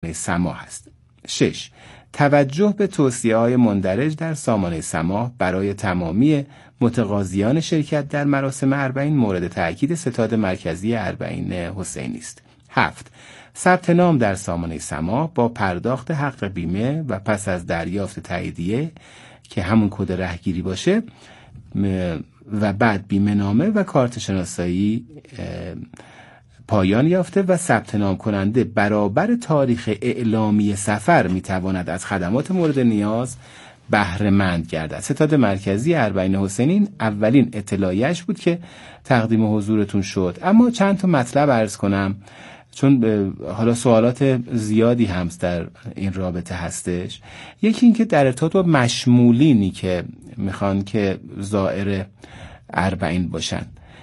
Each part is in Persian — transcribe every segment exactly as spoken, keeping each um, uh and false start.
سما هست. شش. توجه به توصیه‌های مندرج در سامانه سما برای تمامی متقاضیان شرکت در مراسم اربعین مورد تأکید ستاد مرکزی اربعین حسینی است. هفت. ثبت نام در سامانه سما با پرداخت حق بیمه و پس از دریافت تاییدیه که همون کد رهگیری باشه و بعد بیمه نامه و کارت شناسایی پایان یافته و ثبت نام کننده برابر تاریخ اعلامی سفر میتواند از خدمات مورد نیاز بهره مند گردد. ستاد مرکزی اربعین حسینی اولین اطلاعیش بود که تقدیم حضورتون شد. اما چند تا مطلب عرض کنم چون حالا سوالات زیادی هم در این رابطه هستش. یکی این که در ارتباط با مشمولینی که میخوان که زائر اربعین باشن،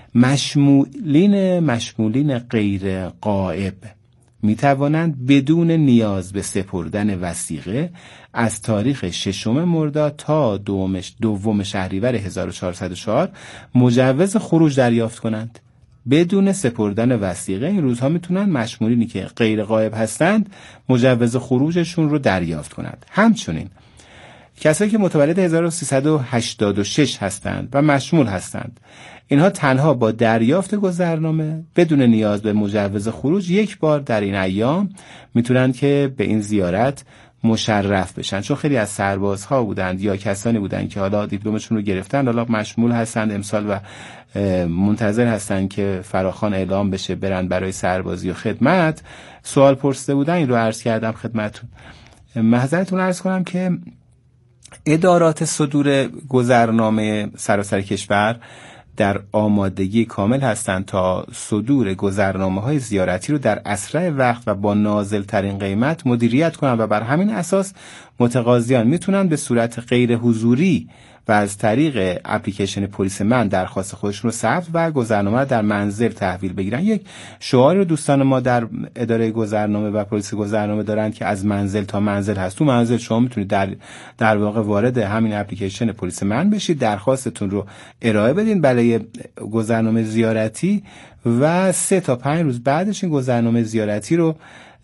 مشمولین مشمولین غیر غائب می توانند بدون نیاز به سپردن وثیقه از تاریخ ششم مرداد تا دومش دوم شهریور هزار و چهارصد و چهار مجوز خروج دریافت کنند. بدون سپردن وثیقه این روزها میتونن مشمولینی که غیر غائب هستند مجوز خروجشون رو دریافت کنند. همچنین کسایی که متولد هزار و سیصد و هشتاد و شش هستند و مشمول هستند، اینها تنها با دریافت گذرنامه بدون نیاز به مجوز خروج یک بار در این ایام میتونن که به این زیارت مشرف بشن. چون خیلی از سربازها بودند یا کسانی بودند که حالا دیپلمشون رو گرفتن، حالا مشمول هستند امسال و منتظر هستند که فراخوان اعلام بشه برن برای سربازی و خدمت. سوال پرسیده بودن، این رو عرض کردم خدمتتون. محضرتون عرض کنم که ادارات صدور گذرنامه سراسر کشور در آمادگی کامل هستند تا صدور گذرنامه‌های زیارتی رو در اسرع وقت و با نازل ترین قیمت مدیریت کنند و بر همین اساس متقاضیان میتونن به صورت غیر حضوری و از طریق اپلیکیشن پلیس من درخواست خودشون رو ثبت و گذرنامه در منزل تحویل بگیرن. یک شعار رو دوستان ما در اداره گذرنامه و پلیس گذرنامه دارن که از منزل تا منزل هست. تو منزل شما میتونید در در واقع وارد همین اپلیکیشن پلیس من بشید، درخواستتون رو ارائه بدین برای گذرنامه زیارتی و سه تا پنج روز بعدش این گذرنامه زیارتی رو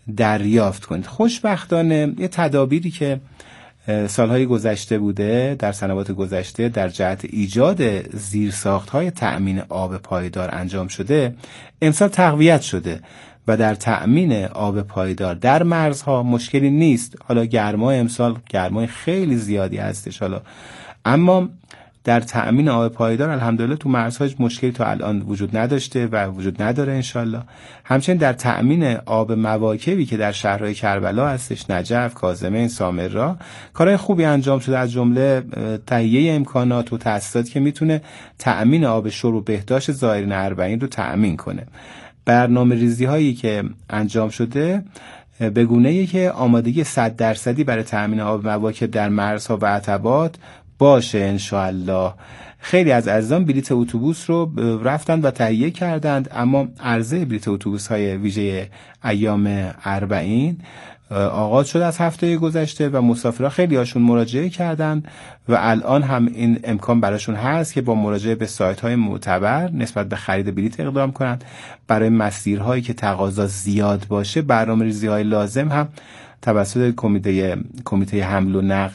دریافت کنید. خوشبختانه یه تدابیری که سالهای گذشته بوده در سنوات گذشته در جهت ایجاد زیرساخت‌های تأمین آب پایدار انجام شده، امسال تقویت شده و در تأمین آب پایدار در مرزها مشکلی نیست. حالا گرمای امسال گرمای خیلی زیادی هستش حالا، اما در تأمین آب پایدار الحمدلله تو مرزها هیچ مشکلی تا الان وجود نداشته و وجود نداره انشالله. همچنین در تأمین آب مواکبی که در شهرهای کربلا هستش، نجف، کاظمین، سامرا، کارهای خوبی انجام شده، از جمله تهیه امکانات و تأسیساتی که میتونه تأمین آب شرب و بهداشت زائرین اربعین رو تأمین کنه. برنامه ریزی هایی که انجام شده به گونه‌ای که آمادگی صد درصدی برای تأمین آب مواکب در مرزها و عتبات باشه انشاءالله. خیلی از عزیزان بلیت اتوبوس رو رفتن و تهیه کردند، اما عرضه بلیت اتوبوس های ویژه ایام اربعین آغاز شد از هفته گذشته و مسافرها خیلی هاشون مراجعه کردند و الان هم این امکان براشون هست که با مراجعه به سایت های معتبر نسبت به خرید بلیت اقدام کنند. برای مسیرهایی که تقاضا زیاد باشه برنامه‌ریزی های لازم هم توسط کمیته کمیته حمل و نقل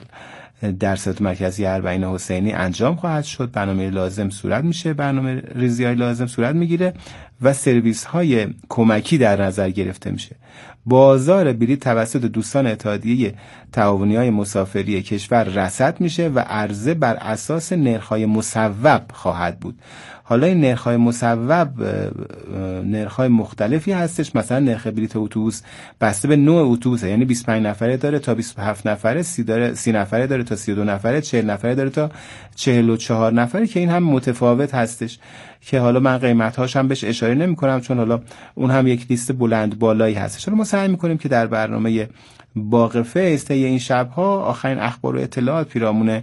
در ستاد مرکزی اربعین حسینی انجام خواهد شد. برنامه لازم صورت میشه، برنامه ریزی های لازم صورت میگیره و سرویس های کمکی در نظر گرفته میشه. بازار بلیط توسط دوستان اتحادیه تعاونی های مسافری کشور رصد میشه و عرضه بر اساس نرخ‌های مصوب خواهد بود. حالا این نرخ‌های مصوب نرخ‌های مختلفی هستش، مثلا نرخ بلیط اتوبوس بسته به نوع اتوبوس، یعنی بیست و پنج نفره داره تا بیست و هفت نفره، سی داره سی نفره داره تا سی و دو نفره، چهل نفره داره تا چهل و چهار نفره که این هم متفاوت هستش که حالا من قیمت‌هاش هم بهش اشاره نمی‌کنم چون حالا اون هم یک لیست بلند بالایی هستش. حالا ما سعی می‌کنیم که در برنامه باغ فیض طی این شب‌ها آخرین اخبار و اطلاعات پیرامون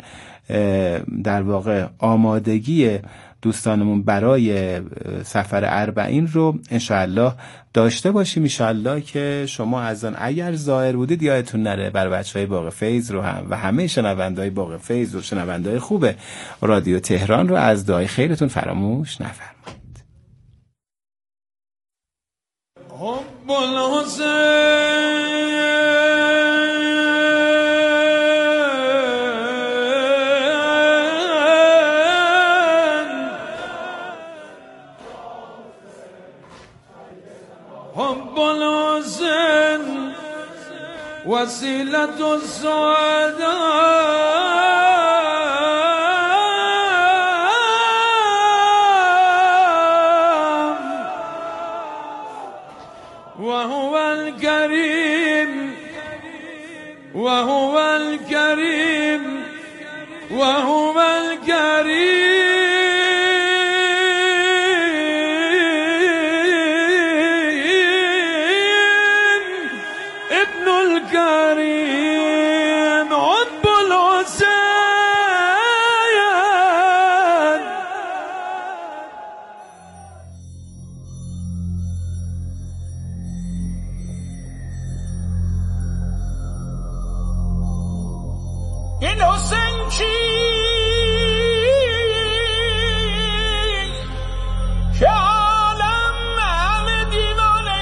در واقع آمادگی دوستانمون برای سفر اربعین رو انشاءالله داشته باشیم. انشاءالله که شما از آن اگر زائر بودید یادتون نره بر بچهای باغ فیض رو هم و همه شنونده‌های باغ فیض و شنونده‌های خوب رادیو تهران رو از دعای خیرتون فراموش نفرمایید. حب الحسین وسيلة السعداء وهو الكريم وهو الكريم وهو الكريم ابن الكريم عتب الحسين. این حسین کی که عالم همه دیوانه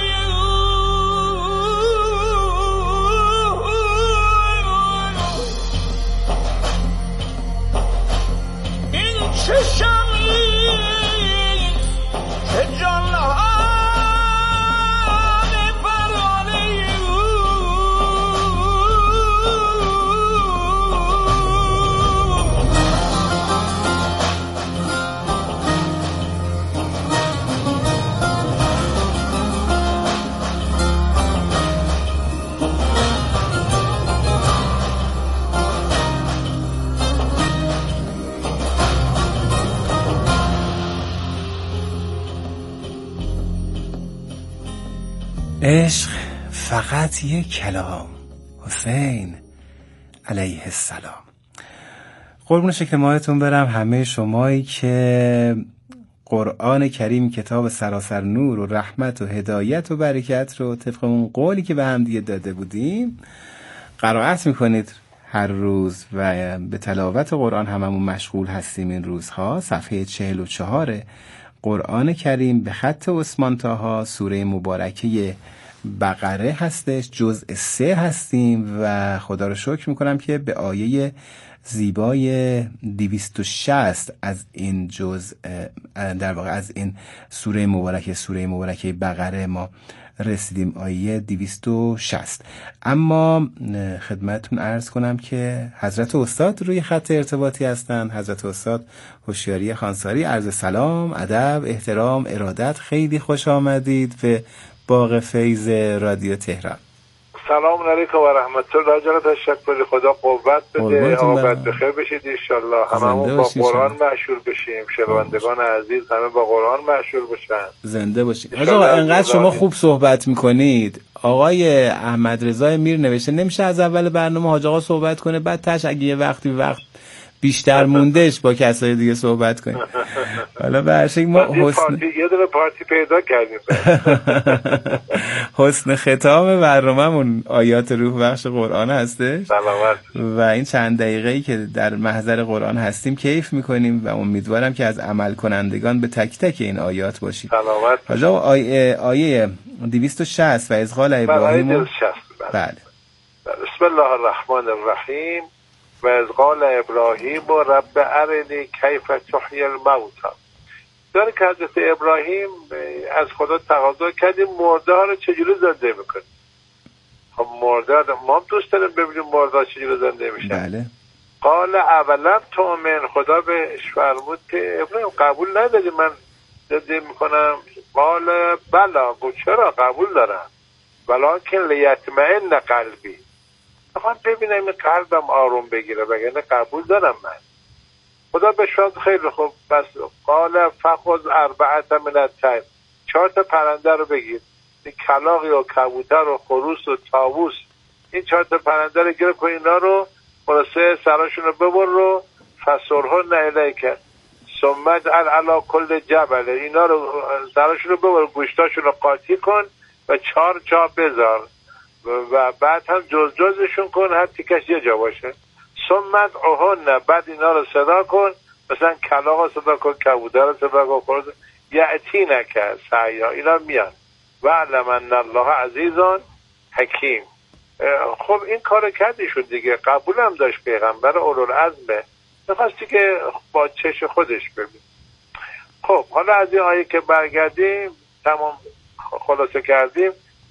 این چه شمی که جان عشق فقط یک کلام. حسین علیه السلام. قربون شکل ماهتون برم همه شمایی که قرآن کریم کتاب سراسر نور و رحمت و هدایت و برکت رو طبق اون قولی که به هم دیگه داده بودیم قرائت میکنید هر روز و به تلاوت قرآن هممون مشغول هستیم این روزها. صفحه چهل و چهار قرآن کریم به خط عثمان طاها سوره مبارکه بقره هستش، جزء سه هستیم و خدا رو شکر میکنم که به آیه زیبای دویست و شصت از این جزء در واقع از این سوره مبارکه سوره مبارکه بقره ما رسیدیم، آیه دویست و شصت. اما خدمتتون عرض کنم که حضرت استاد روی خط ارتباطی هستن. حضرت استاد هوشیاری خانساری، عرض سلام، ادب، احترام، ارادت. خیلی خوش آمدید به باغ فیض رادیو تهران. سلام علیکم و رحمت الله. جان تشکر، خدا قوت بده، عاقبت بخیر بشید ان شاء الله. هممون با قرآن مشهور بشیم، شنوندگان عزیز همه با قرآن مشهور بشن. زنده باشید. آقا انقدر شما خوب صحبت میکنید. آقای احمد رضا میر نوشته نمیشه از اول برنامه حاج آقا صحبت کنه بعد تاش اگه یه وقتی وقت بیشتر موندهش با کسای دیگه صحبت کنیم. حالا به هر شکل ما حسن یه دونه پارتی پیدا کردیم. حسن ختام برنامه‌مون آیات روح بخش قرآن هستش. سلامت. و این چند دقیقه‌ای که در محضر قرآن هستیم کیف می‌کنیم و امیدوارم که از عمل کنندگان به تک تک این آیات باشید. سلامت. حالا آیه آیه دویست و شصت و از قال ابراهیم. بله. بسم الله الرحمن الرحیم. و از قال ابراهیم و رب ارنی کیف تحیی الموتى. داره که حضرت ابراهیم از خدا تقاضا کردیم مرده ها رو چجوری زنده میکنه. خب مرده ما هم دوست داریم ببینیم مرده ها چجوری زنده میشن. بله. قال اولم تؤمن، خدا بهش فرمود که ابراهیم قبول نداری من زنده میکنم؟ قال بلا، گفت چرا قبول دارم، ولکن لیطمئن قلبی، میخوام ببینم این قلبم آروم بگیره وگرنه قبول دارم من. خدا به شاد خیلی خوب. بس قال فخذ اربعه من الطیر، چهار تا پرنده رو بگیر، این کلاغ و کبوتر و خروس و طاووس، این چهار تا پرنده رو گیر کن، اینا رو خلاصه سراشون رو ببر رو فسرهن الیک ثم اجعل علی کل جبل، اینا رو سراشون رو ببر گوشتاشون رو قاطی کن و چهار جا بذار و بعد هم جز جزشون کن هر تیکش یه جا باشه. سمت اهن، بعد اینا رو صدا کن، مثلا کلاغ رو صدا کن، کبوتر رو صدا کن، خورد یعتی نکرد سعیا، اینا میان. و علم ان الله عزیزان حکیم. خب این کار کردیشون دیگه، قبول هم داشت پیغمبر اولوالعزمه، میخواستی که با چش خودش ببین. خب حالا از این آیه که برگردیم تمام خلاصه کردیم،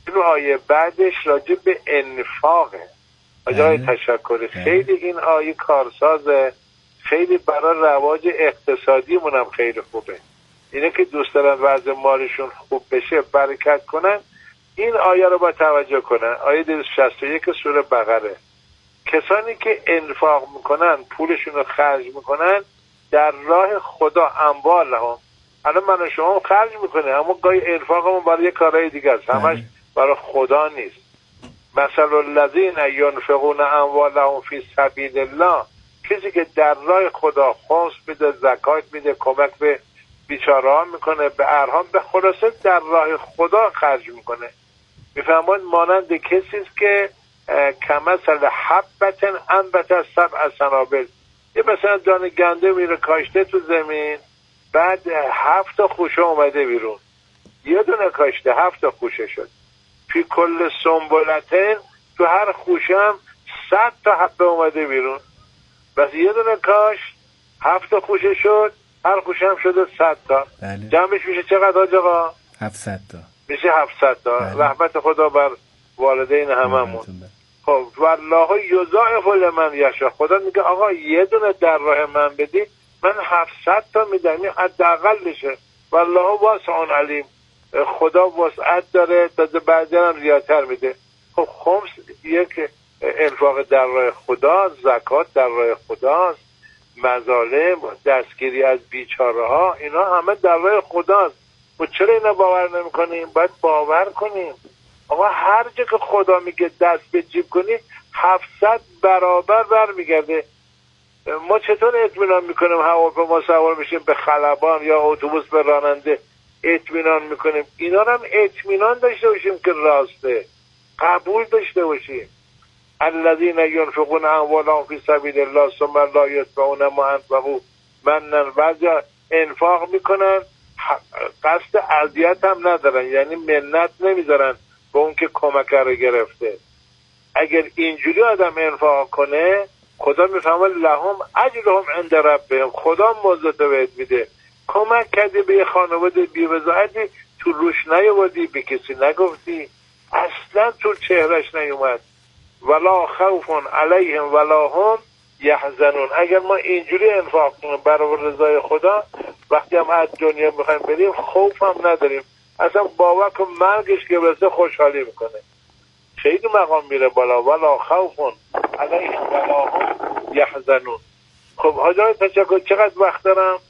این آیه بعدش راجع به انفاقه. آقای تشکر، خیلی این آیه کارسازه، خیلی برای رواج اقتصادیمون هم خیلی خوبه. اینه که دوست دارن وضع مالشون خوب بشه، برکت کنن، این آیه رو با توجه کنن. آیه دویست و شصت و یک سوره بقره. کسانی که انفاق میکنن، پولشون رو خرج میکنن در راه خدا، اموال هم الان من و شما خرج میکنه، اما گاهی انفاقمون برای یه کارهای دیگه است، همش برای خدا نیست. مثل الذین ینفقون اموالهم فی سبیل الله، کسی که در راه خدا خمس میده، زکات میده، کمک به بیچاره ها میکنه، به ارحام، به خلاصه در راه خدا خرج میکنه. میفهمون مانند کسی است که کمثل حبة انبتت سبع سنابل، یه مثلا دانه گنده میره کاشته تو زمین، بعد هفت تا خوشه اومده بیرون، یه دونه کاشته هفت تا خوشه شد. فی کل سنبلتین، تو هر خوشه هم صد تا حبه اومده بیرون. بس یه دونه کاش هفت تا خوشه شد، هر خوشه هم شده صد تا. بله. جمعش میشه چقدر حاج آقا؟ هفتصد تا. میشه هفتصد تا. بله. رحمت خدا بر والدین هممون. خب والله یضاعف لمن یشاء، خدا میگه آقا یه دونه در راه من بدی من هفتصد تا میدم، این حداقلشه. والله واسع علیم، خدا وسعت داره، تا بعضی هم زیادتر میده. خب خمس یک انفاق در راه خدا، زکات در راه خداست، مظالم، دستگیری از بیچاره ها، اینا همه در راه خداست. و چرا اینا باور نمی کنیم؟ باید باور کنیم. آقا هر جا که خدا میگه دست به جیب کنید هفتصد برابر برمیگرده. ما چطور اطمینان میکنیم هواپیما سوار میشیم به خلبان یا اتوبوس به راننده اطمینان میکنیم؟ اینا هم اطمینان داشته باشیم که راسته، قبول داشته باشیم. الذین ینفقون اموالهم فی سبیل الله ثم لا یتبعون ما انفقوا منا، بعضیا انفاق میکنن قصد اذیت هم ندارن، یعنی منت نمیذارن به اون که کمک رو گرفته. اگر اینجوری آدم انفاق کنه خدا میفهمه لهم اجرهم عند ربهم، خدا مزد بهت میده. کمک کردی به یه خانواده بی‌وضاحتی، تو روش نیومدی، به کسی نگفتی، اصلا تو چهرش نیومد. ولا خوف علیهم ولا هم یحزنون. اگر ما اینجوری انفاق کنیم برای رضای خدا، وقتی هم از دنیا میخوایم بریم خوف هم نداریم، اصلا باور کن مرگش که برسه خوشحالی میکنه. خیلی مقام میره بالا. ولا خوف علیهم ولا هم یحزنون. خب حاجی تشکر، چقدر وقت دارم؟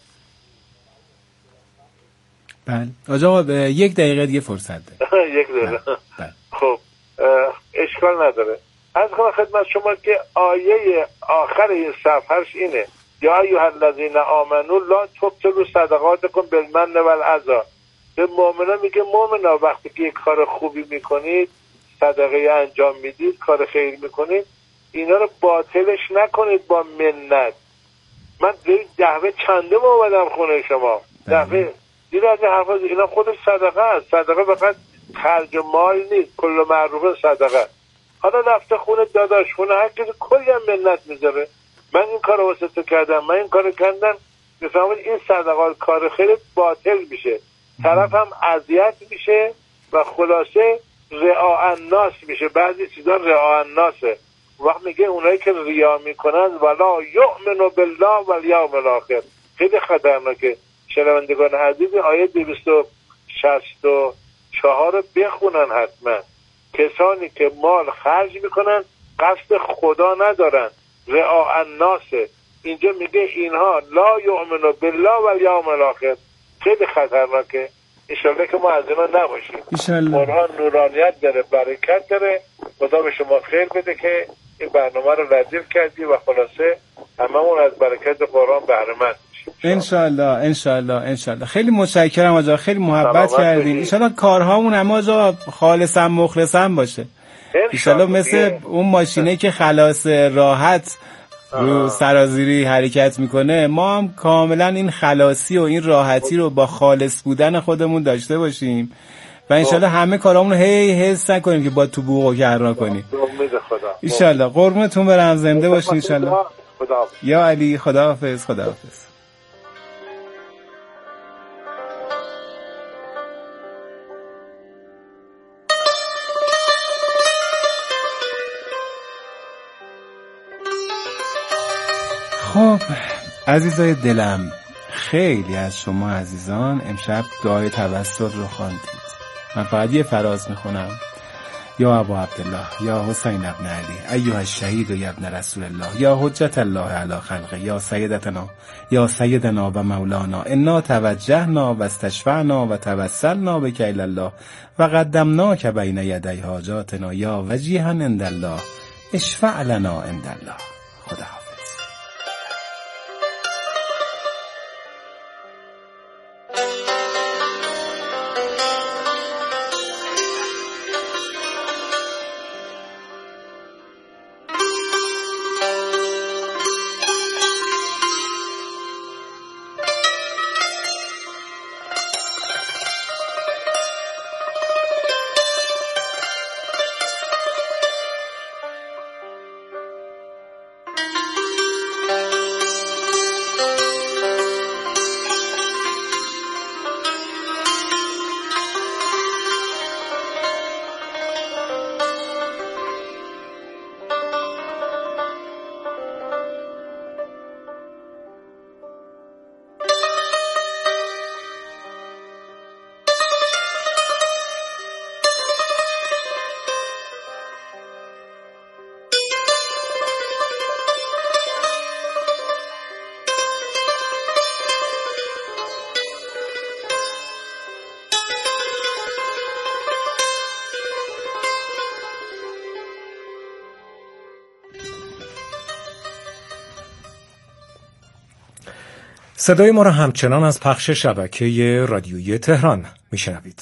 بله آقا به یک دقیقه دیگه فرصت داره. یک دقیقه. خب اشکال نداره. از کنم خدمت شما که آیه آخر این صفحهش اینه: یا ایها الذین آمنوا لا تبطلوا صدقاتکم بالمن والعذا. به مؤمنا میگه مؤمنا وقتی که یک کار خوبی میکنید، صدقه انجام میدید، کار خیر میکنید، اینا رو باطلش نکنید با منت. من دهوه چنده ما اومدم خونه شما، دهوه دیگه از این حرفا، اینا خودش صدقه است. صدقه فقط خرج مال نیست، کل معروف صدقه. حالا رفته خونه داداش، خونه هر کسی کلی هم منت میذاره، من این کار رو واسه تو کردم، من این کار کردم، میفهمید این صدقات کار خیلی باطل میشه، طرف هم اذیت میشه و خلاصه رعاء الناس میشه. بعضی چیزا رعاء الناسه. وقت میگه اونایی که ریا میکنن ولا یؤمنوا بالله والیوم الاخر، خیلی خطرناکه. شنوندگان عزیز آیه دویست و شصت و چهار رو بخونن حتما. کسانی که مال خرج میکنن قصد خدا ندارن، رعاء الناس، اینجا میگه اینها لا یؤمنوا بالله والیوم الاخر، خیلی خطرناکه. انشالله که ما از اینا نباشیم. انشالله. قرآن نورانیت داره، برکت داره. خدا به شما خیر بده که این برنامه رو ردیف کردی و خلاصه هممون از برکت قرآن بهره مند بشیم. انشالله انشالله انشالله. خیلی متشکرم آقا، خیلی محبت کردین. انشالله کارهامون هم آقا خالصا مخلصا باشه. انشالله مثل اون ماشینه که خلاص راحت رو سرازیری حرکت میکنه، ما هم کاملا این خلاصی و این راحتی رو با خالص بودن خودمون داشته باشیم و انشالله همه کارامون رو هی حس نکنیم که با تو بوق و کرنا کنیم. انشالله. قربونتون برم، زنده باشین انشالله. یا علی، خداحافظ. خداحافظ. خب عزیزای دلم، خیلی از شما عزیزان امشب دعای توسل رو خواندید. من فقط یه فراز میخونم. یا ابا عبدالله، یا حسین ابن علی، ایها الشهید و یا ابن رسول الله، یا حجت الله علی خلقه، یا سیدتنا یا سیدنا و مولانا، انا توجهنا و استشفعنا و توسلنا بک الی الله و قدمناک بین یدی حاجاتنا یا وجیها عند الله اشفع لنا عند الله. خدا صدای ما را همچنان از پخش شبکه رادیویی تهران میشنوید.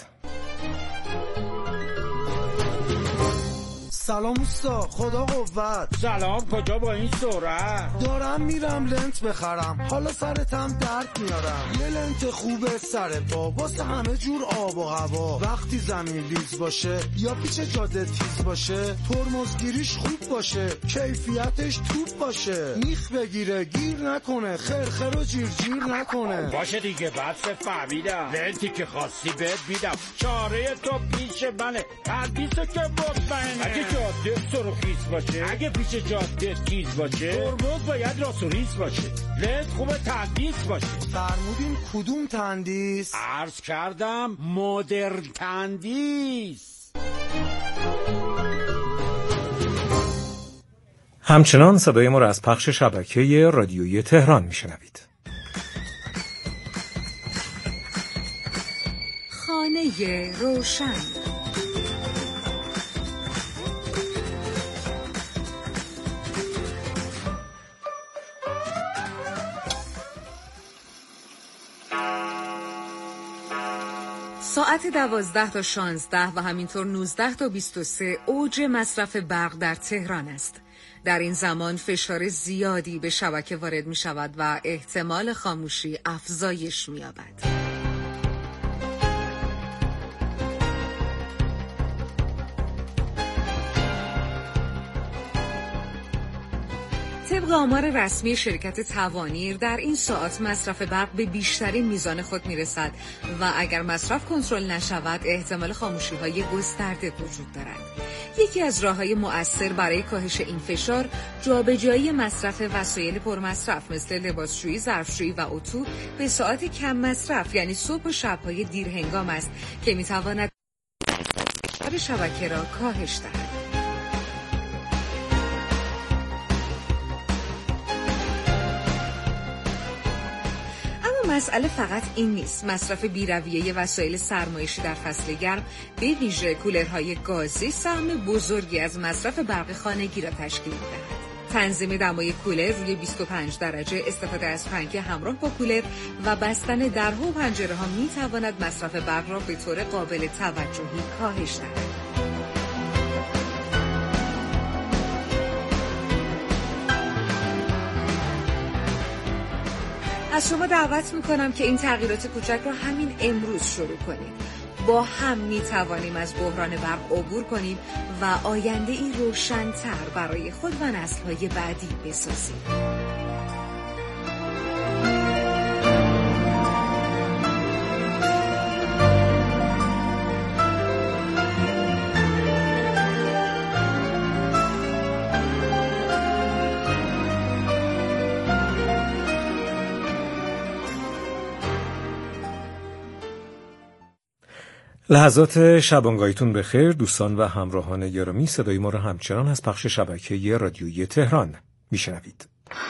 سلام اوستا، خدا قوت. سلام، کجا با این سرعت؟ دارم میرم لنت بخرم، حالا سرتم درد میارم. یه لنت خوبه سر پا واسه همه جور آب و هوا. وقتی زمین لیز باشه یا پیچ جاده تیز باشه، ترمزگیریش خوب باشه، کیفیتش توپ باشه. میخ بگیره گیر نکنه، خرخر و جیر جیر نکنه. باشه دیگه، بس فهمیدم. لنتی که خواستی بهت میدم. چاره تو پیش منه، تردیسو که مطمئنه. اگه جاده سرخیز باشه، اگه پیش جاده تیز باشه، ترمز باید راست و ریز باشه، لنت خوبه تندیس باشه. فرمودین کدوم تندیس؟ عرض کردم مدرن تندیس. همچنان صدای ما را از پخش شبکه رادیویی تهران میشنوید. خانه روشن. ساعت دوازده تا شانزده و همینطور نوزده تا بیست و سه اوج مصرف برق در تهران است. در این زمان فشار زیادی به شبکه وارد می شود و احتمال خاموشی افزایش می یابد. طبق آمار رسمی شرکت توانیر در این ساعت مصرف برق به بیشترین میزان خود میرسد و اگر مصرف کنترل نشود احتمال خاموشی‌های گسترده وجود دارد. یکی از راه‌های مؤثر برای کاهش این فشار جابجایی مصرف وسایل پرمصرف مثل لباسشویی، ظرفشویی و اتو به ساعت کم مصرف یعنی صبح و شب‌های دیر هنگام است که می‌تواند فشار شبکه را کاهش دهد. مسئله فقط این نیست. مصرف بی‌رویه وسایل سرمایشی در فصل گرم به ویژه کولرهای گازی سهم بزرگی از مصرف برق خانگی را تشکیل می‌دهد. تنظیم دمای کولر روی بیست و پنج درجه، استفاده از پنکه همراه با کولر و بستن درها و پنجره‌ها می‌تواند مصرف برق را به طور قابل توجهی کاهش دهد. از شما دعوت میکنم که این تغییرات کوچک را همین امروز شروع کنید. با هم میتوانیم از بحران برق عبور کنیم و آینده ای روشن‌تر برای خود و نسل‌های بعدی بسازیم. لحظات شبانگاهیتون بخیر دوستان و همراهان گرامی. صدای ما را همچنان از پخش شبکه رادیویی تهران میشنوید.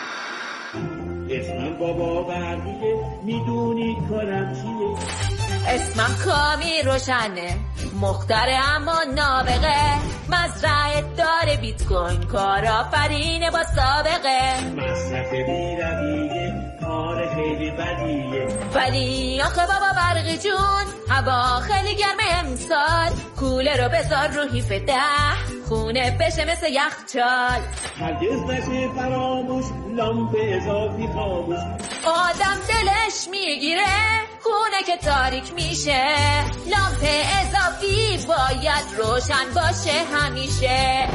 اسمم بابا بردیه میدونی کارم چیه؟ اسمم کامی روشنه مختره اما نابغه مزرعه داره بیت کوین کارآفرینه با سابقه مصرف بی‌رویه کار خیلی بدیه ولی آخه بابا برقی جون هوا خیلی گرمه امسال کوله رو بذار رو هیف ده خونه بشه مثل یخچال هرگز نشه فراموش لامپ اضافی خاموش آدم دلش میگیره خونه که تاریک میشه لامپ اضافی باید روشن باشه همیشه.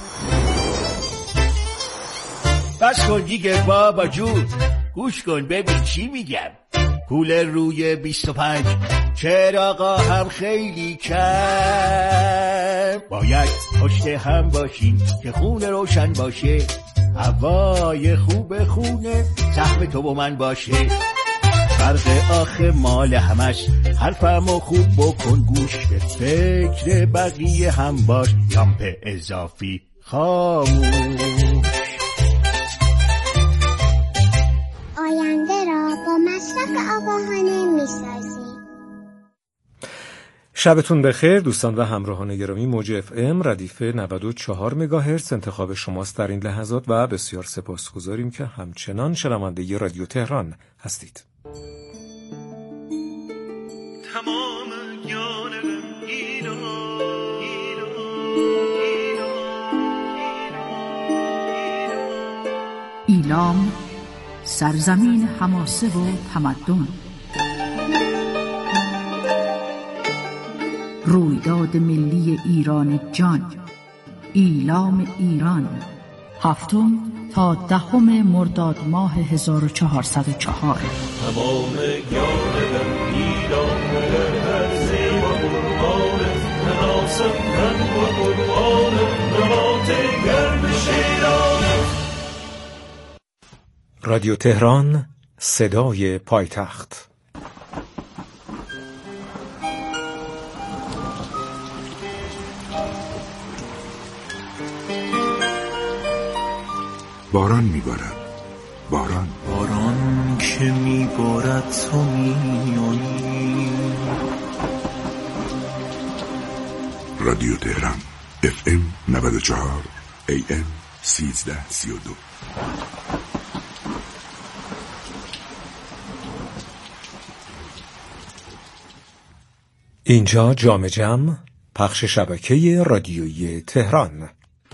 بس کن دیگه بابا جون گوش کن ببین چی میگم. کولر روی بیست و پنج چراغا هم خیلی کم باید پشت هم باشیم که خونه روشن باشه هوای خوب خونه سهم تو و من باشه فرق آخه مال همش حرفمو خوب بکن گوش به فکر بقیه هم باش لامپ اضافی خاموش آینده را با مصرف آگاهانه می‌سازیم. شبتون بخیر دوستان و همراهان گرامی. موج اف ام ردیف نود و چهار مگاهرتز انتخاب شماست در این لحظات و بسیار سپاسگزاریم که همچنان شنونده رادیو تهران هستید. تمام جانم ایلام سرزمین حماسه و تمدن، رویداد ملی ایران جان، ایلام ایران، هفتم تا دهم مرداد ماه هزار و چهارصد و چهار. تمام جانبم ایلام در زیبا قربانت مناسب رنگ و قربانت نبات گرم شیرانت. رادیو تهران، صدای پایتخت. باران میبارد، باران باران که میبارد تو میانی. رادیو تهران اف ام نود و چهار ای ام سیزده سی و دو. اینجا جام جم، پخش شبکه رادیویی تهران.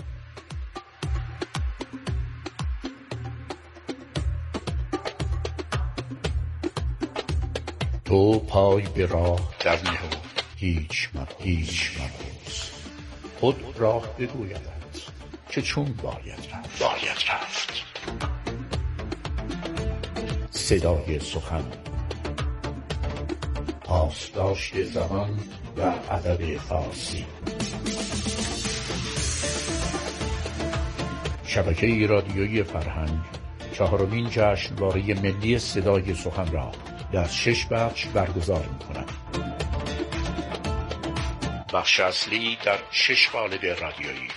تو پای به راه در نه هیچ مر هیچ مرموز خود راه بگویدت که چون باید رفت باید رفت. صدای سخن، پاسداشت زمان و ادب فارسی. شبکه رادیویی فرهنگ چهارمین جشنواره ملی صدای سخن را در شش بخش برگزار می‌کند. بخش اصلی در شش قالب رادیویی.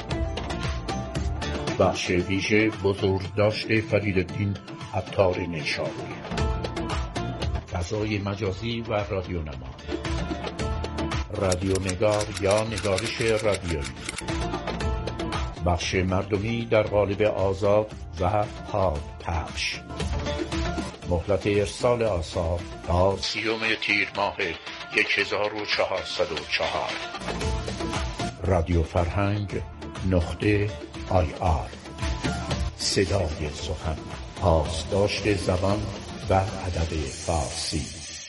بخش ویژه بزرگداشت فریدالدین عطار نیشابوری. فضای مجازی و رادیونما، رادیونگار یا نگارش رادیویی. بخش مردمی در قالب آزاد و پادپخش. مهلت ارسال آثار تا سیوم تیر ماه یک هزار و چهارصد و چهار. رادیو فرهنگ نقطه آی آر. صدای سخن، پاسداشت زبان و ادب فارسی.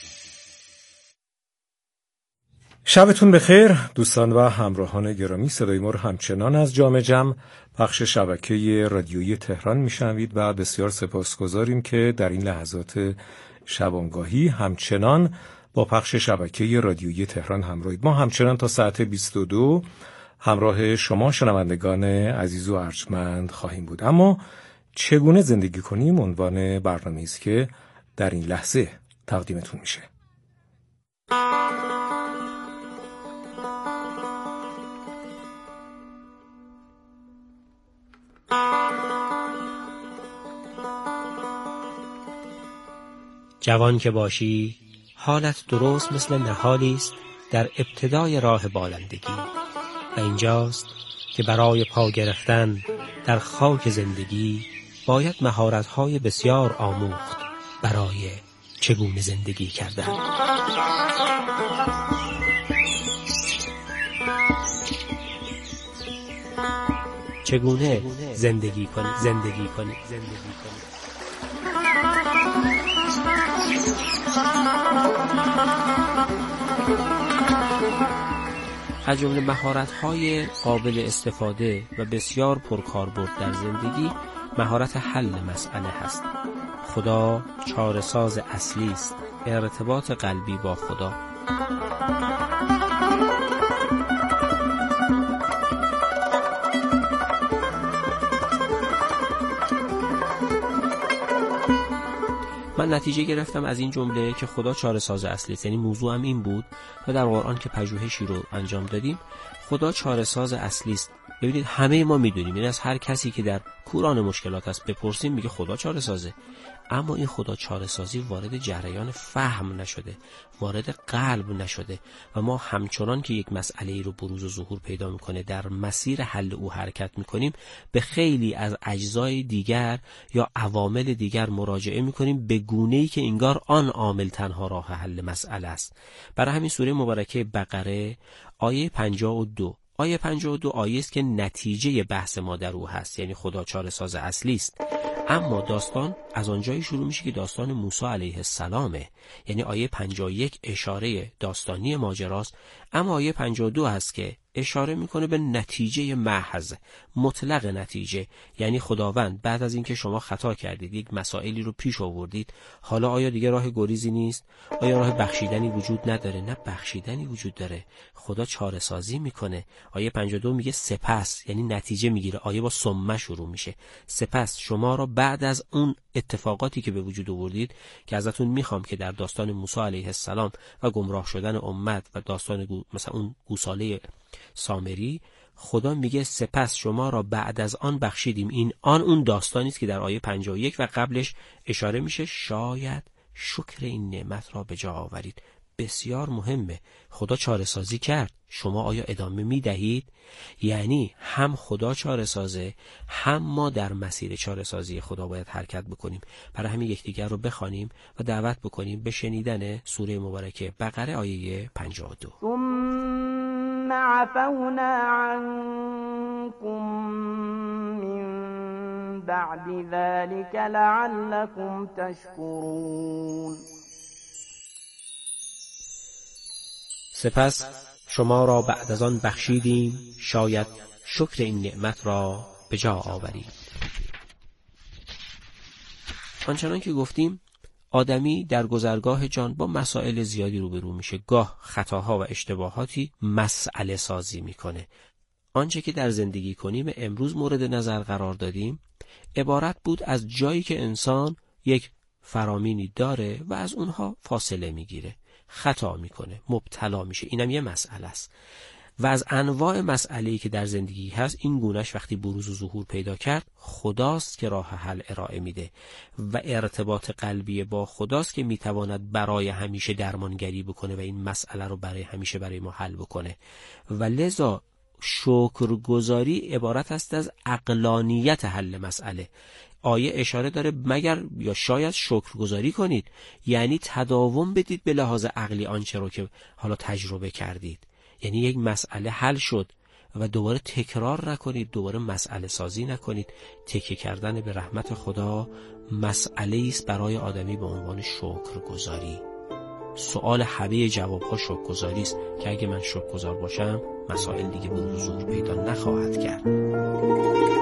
شبتون بخیر دوستان و همراهان گرامی. صدای ما رو همچنان از جام جم، پخش شبکه رادیویی تهران میشنوید و بسیار سپاسگزاریم که در این لحظات شبانگاهی همچنان با پخش شبکه رادیویی تهران همراهید. ما همچنان تا ساعت بیست و دو همراه شما شنوندگان عزیز و ارجمند خواهیم بود. اما چگونه زندگی کنیم عنوان برنامه‌ای است که در این لحظه تقدیمتون میشه. جوان که باشی حالت درست مثل نهالی است در ابتدای راه بالندگی و اینجاست که برای پا گرفتن در خاک زندگی باید مهارت‌های بسیار آموخت برای چگونه زندگی کردن. چگونه زندگی کنی زندگی کنی زندگی کنی از جمله مهارت‌های قابل استفاده و بسیار پرکاربرد در زندگی مهارت حل مسئله هست. خدا چاره‌ساز اصلی است. ارتباط قلبی با خدا. من نتیجه گرفتم از این جمله که خدا چاره‌ساز اصلی است. یعنی موضوعم این بود و در قرآن که پژوهشی رو انجام دادیم خدا چاره‌ساز اصلی است. ببینید همه ما میدونیم، یعنی از هر کسی که در کوران مشکلات است بپرسیم میگه خدا چاره‌سازه، اما این خدا چاره‌سازی وارد جریان فهم نشده، وارد قلب نشده و ما همچنان که یک مسئله رو بروز و ظهور پیدا میکنه در مسیر حل او حرکت میکنیم به خیلی از اجزای دیگر یا عوامل دیگر مراجعه میکنیم به گونه‌ای که انگار آن عامل تنها راه حل مسئله است. برای همین سوره مبارکه بقره آیه پنجاه و دو آیه پنجاه و دو آیه است که نتیجه بحث ما در او هست، یعنی خدا چاره‌ساز اصلی است. اما داستان از آنجایی شروع میشه که داستان موسی علیه السلامه، یعنی آیه پنجاه و یک اشاره داستانی ماجراست، اما آیه پنجاه و دو هست که اشاره میکنه به نتیجه محض، مطلق نتیجه. یعنی خداوند بعد از اینکه شما خطا کردید، یک مسائلی رو پیش آوردید، حالا آیا دیگه راه گریزی نیست؟ آیا راه بخشیدنی وجود نداره؟ نه، بخشیدنی وجود داره. خدا چاره سازی میکنه. آیه پنجاه و دو میگه سپس، یعنی نتیجه میگیره. آیه با ثم شروع میشه. سپس شما را بعد از اون اتفاقاتی که به وجود آوردید که ازتون میخوام که در داستان موسی علیه السلام و گمراه شدن امت و داستان گو... مثلا اون گوساله سامری، خدا میگه سپس شما را بعد از آن بخشیدیم. این آن اون داستانی است که در آیه پنجاه و یک و قبلش اشاره میشه شاید شکر این نعمت را به جا آورید. بسیار مهمه. خدا چاره سازی کرد، شما آیا ادامه میدهید؟ یعنی هم خدا چاره سازه، هم ما در مسیر چاره سازی خدا باید حرکت بکنیم. برای همین یکدیگر رو بخوانیم و دعوت بکنیم به شنیدن سوره مبارکه بقره آیه پنجاه و دو. ثم عفونا عنكم من بعد ذلك لعلكم تشكرون. سپس شما را بعد از آن بخشیدیم شاید شکر این نعمت را به جا آورید. آنچنان که گفتیم آدمی در گذرگاه جان با مسائل زیادی روبرو میشه. گاه خطاها و اشتباهاتی مسئله سازی میکنه. آنچه که در زندگی کنیم امروز مورد نظر قرار دادیم عبارت بود از جایی که انسان یک فرامینی داره و از اونها فاصله میگیره، خطا میکنه، مبتلا میشه. اینم یه مسئله است و از انواع مسئله‌ای که در زندگی هست این گونهش وقتی بروز و ظهور پیدا کرد خداست که راه حل ارائه میده و ارتباط قلبی با خداست که میتواند برای همیشه درمانگری بکنه و این مسئله رو برای همیشه برای ما حل بکنه. و لذا شکرگزاری عبارت است از عقلانیت حل مسئله. آیه اشاره داره مگر یا شاید شکرگزاری کنید، یعنی تداوم بدید به لحاظ عقلی آنچه رو که حالا تجربه کردید. یعنی یک مسئله حل شد و دوباره تکرار نکنید، دوباره مسئله سازی نکنید. تکیه کردن به رحمت خدا مسئله است برای آدمی به عنوان شکرگزاری. سوال همه جوابها شکرگزاری است که اگه من شکرگزار باشم مسائل دیگه به حضور پیدا نخواهد کرد.